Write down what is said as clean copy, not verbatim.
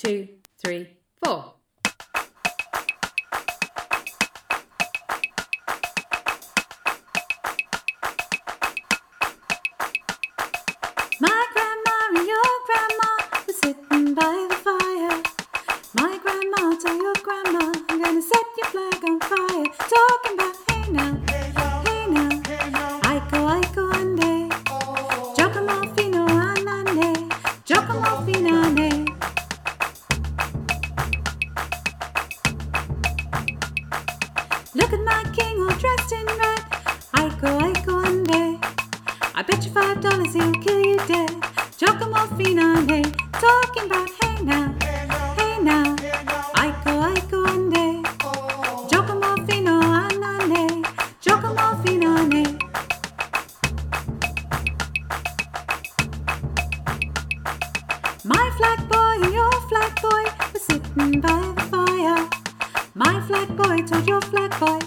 2, 3, 4. My grandma and your grandma were sitting by the fire. My grandma told your grandma, I'm gonna set your flag on fire. Talking about hey now, hey now, Aiko ande, Giacomo fino a nane, Giacomo finane. Look at my king all dressed in red, Aiko ande. I bet you $5 he'll kill you dead. Giacomo finane, talking about hey now, Aiko ande. Giacomo fino a nane, Giacomo finane. My flag boy and your flag boy were sitting by the fire. My flag boy told your flag boy,